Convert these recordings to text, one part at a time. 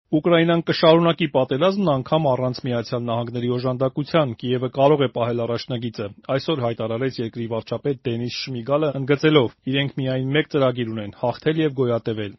Ուկրաինան կշարունակի պատերազմն անգամ առանց Միացյալ Նահանգների օժանդակության, Կիևը կարող է պահել առաջնագիծը, այսօր հայտարարեց երկրի վարչապետ Դենիս Շմիգալը, ընդգծելով. իրենք միայն մեկ ծրագիր ունեն՝ հաղթել եւ գոյատևել։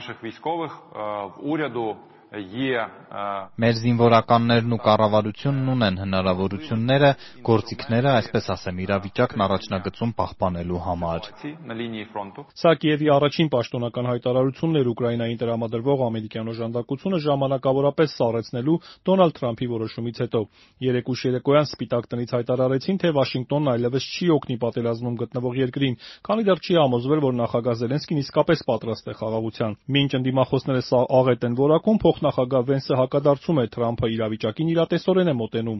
Մեր զինվորականներն ու կառավարությունն ունեն հնարավորությունները, գործիքները, այսպես ասեմ, իրավիճակն առաջնագծում պահպանելու համար։ Սա Կիևի առաջին պաշտոնական հայտարարությունն էր Ուկրաինային տրամադրվող ամերիկյան օժանդակությունը ժամանակավորապես սառեցնելու Դոնալդ Թրամփի որոշումից հետո։ Երեկ ուշ երեկոյան Սպիտակ տնից հայտարարեցին, թե Վաշինգտոնն այլևս չի օգնի պատերազմում գտնվող երկրին, քանի դեռ չի համոզվել, որ նախագահ Զելենսկին իսկապես պատրաստ է խաղաղության։ Մինչ ընդդիմախոսները սա աղետ են որակում, փոխնախագահ Վենսը հակադարձում է, Թրամփը իրավիճակին իրատեսորեն է մոտենում։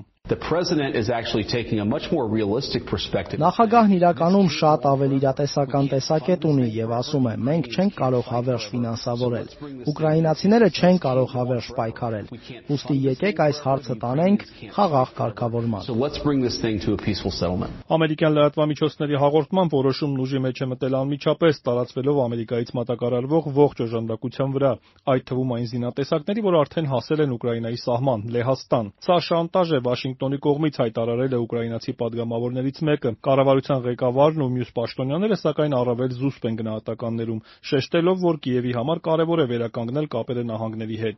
Նախագահն իրականում շատ ավելի իրատեսական տեսակետ ունի եւ ասում է. մենք չենք կարող հավերժ ֆինանսավորել, ուկրաինացիները չեն կարող հավերժ պայքարել, ուստի եկեք այս հարցը տանենք խաղաղ կարգավորման։ Ամերիկյան լրատվամիջոցների հաղորդմամբ որոշումն ուժի մեջ է մտել անմիջապես, տարածվելով Ամերիկայից մատակարարվող ողջ օժանդակության վրա, այդ թվում այն զինատեսակների, որ արդեն հասել են Ուկրաինայի սահման՝ Լեհաստան։ Սա շանտաժ է Վաշինգտոնի կողմից, հայտարարել է ուկրաինացի պատգամավորներից մեկը։ Կառավարության ղեկավարն ու մյուս պաշտոնյաները սակայն առավել զուսպ են գնահատականներում, շեշտելով, որ Կիևի համար կարևոր է վերականգնել կապերը նահանգների հետ։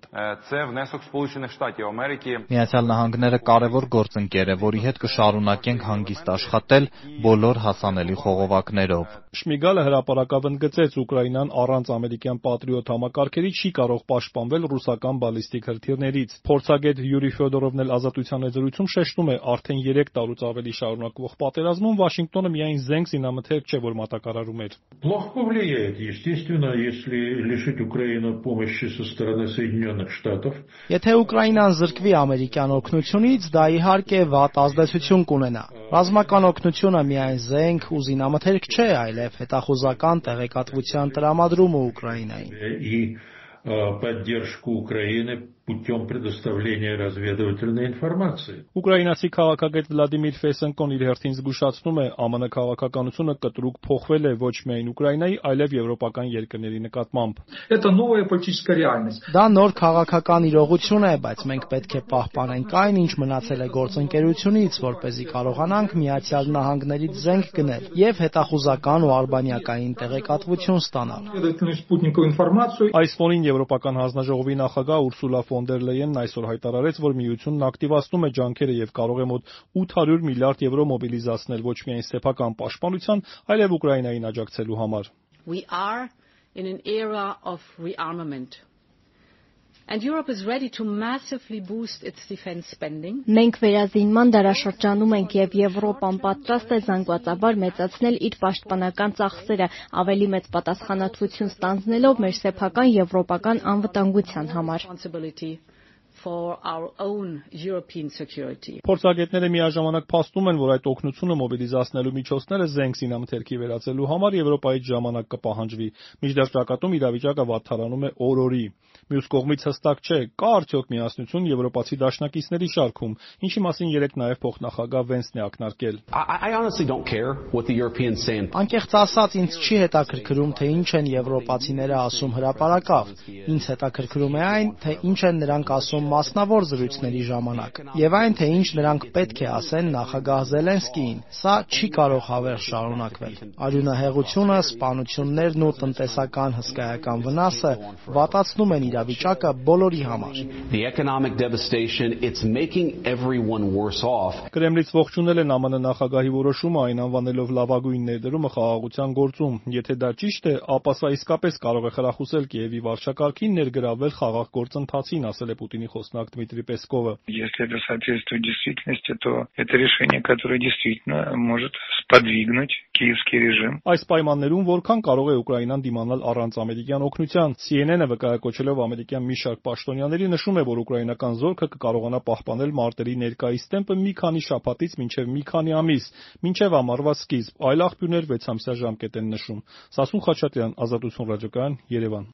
Միացյալ Նահանգները կարևոր գործընկեր է, որի հետ կշարունակենք հանգիստ աշխատել բոլոր հասանելի խողովակներով։ Շմիգալը հրապարակավ ընդգծեց, Ուկրաինան առանց ամերիկյան Patriot համակարգերի չի կարող պաշտպանվել ռուսական բալիստիկ հրթիռներից։ Փորձագետ Յուրի Ֆյոդորովն էլ Ազատության եզրույթում շեշտում է, արդեն 3 տարուց ավելի շարունակվող պատերազմում Վաշինգտոնը միայն զենք զինամթերք չէ, որ մատակարարում էր։ Եթե Ուկրաինան զրկվի ամերիկյան օգնությունից, դա իհարկե վատ ազդեցություն կունենա։ Ռազմական օգնությունը միայն զենք ու զինամթերք չէ, այլև հետախուզական տեղեկատվության տրամադրումը Ուկրաինային։ Ուկրաինացի քաղաքագետ Վլադիմիր Ֆեսենկոն իր հերթին զգուշացնում է, ԱՄՆ քաղաքականությունը կտրուկ փոխվել է ոչ միայն Ուկրաինայի, այլև եվրոպական երկրների նկատմամբ։ Դա նոր քաղաքական իրողություն է, բայց մենք պետք է պահպանենք այն, ինչ մնացել է գործընկերությունից, որպեսզի կարողանանք Միացյալ Նահանգներից զենք գնել եւ հետախուզական ու արբանյակային տեղեկատվություն ստանալ։ Այս ֆոնին Եվրոպական հանձնաժողովի նախագահ Ուրսուլա ֆոն դեր Լեյենն այսօր հայտարարեց, որ միությունն ակտիվացնում է ջանքերը եւ կարող է մոտ 800 միլիարդ եվրո մոբիլիզացնել ոչ միայն սեփական պաշտպանության, այլև Ուկրաինային աջակցելու համար։ Մենք վերազինման դարաշրջանում ենք եւ Եվրոպան պատրաստ է զանգվածաբար մեծացնել իր պաշտպանական ծախսերը, ավելի մեծ պատասխանատվություն ստանձնելով մեր սեփական եվրոպական անվտանգության համար։ Փորձագետները միաժամանակ փաստում են, որ այդ օգնությունը մոբիլիզացնելու միջոցները զենք զինամթերքի վերածելու համար Եվրոպայից ժամանակ կպահանջվի։ Մինչդեռ ճակատում իրավիճակը վատթարանում է օր-օրի։ Մյուս կողմից հստակ չէ, կա արդյոք միասնություն եվրոպացի դաշնակիցների շարքում, ինչի մասին երեկ նաև փոխնախագահ Վենսն է ակնարկել։ Անկեղծ ասած, ինձ չի հետաքրքրում, թե ինչ են եվրոպացիները ասում հրապարակավ։ Ինձ հետաքրքրում է այն, թե ինչ են նրանք ասում մասնավոր զրույցների ժամանակ, եւ այն, թե ինչ նրանք պետք է ասեն նախագահ Զելենսկիին։ Սա չի կարող հավերժ շարունակվել։ Արյունահեղությունը, սպանություններն ու տնտեսական հսկայական վնասը վատացնում են իրավիճակը բոլորի համար։ Կրեմլից ողջունել են ԱՄՆ նախագահի որոշումը, այն անվանելով լավագույն ներդրումը խաղաղության գործում։ Եթե դա ճիշտ է, ապա սա իսկապես կարող է խրախուսել Կիևի վարչակարգին ներգրավվել խաղաղ գործընթացին, ասել է Պուտինի խոսնակ Դմիտրի Պեսկովը։ Այս պայմաններում որքան կարող է Ուկրաինան դիմանալ առանց ամերիկյան օգնության։ CNN-ը վկայակոչելով ամերիկյան մի շարք պաշտոնյաների նշում է, որ ուկրաինական զորքը կկարողանա պահպանել մարտերի ներկայիս տեմպը մի քանի շաբաթից մինչև մի քանի ամիս, մինչև ամառվա սկիզբ, այլ աղբյուրներ 6 ամսյա ժամկետ են նշում։ Սասուն Խաչատրյան, Ազատություն ռադիոկայան, Երևան։